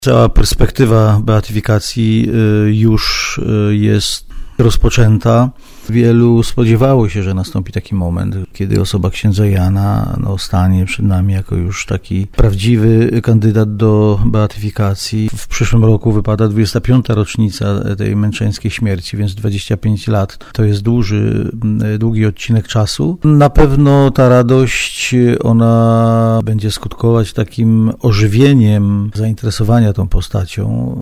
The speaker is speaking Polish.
Cała perspektywa beatyfikacji już jest rozpoczęta. Wielu spodziewało się, że nastąpi taki moment, kiedy osoba księdza Jana stanie przed nami jako już taki prawdziwy kandydat do beatyfikacji. W przyszłym roku wypada 25. rocznica tej męczeńskiej śmierci, więc 25 lat to jest długi odcinek czasu. Na pewno ta radość, ona będzie skutkować takim ożywieniem zainteresowania tą postacią.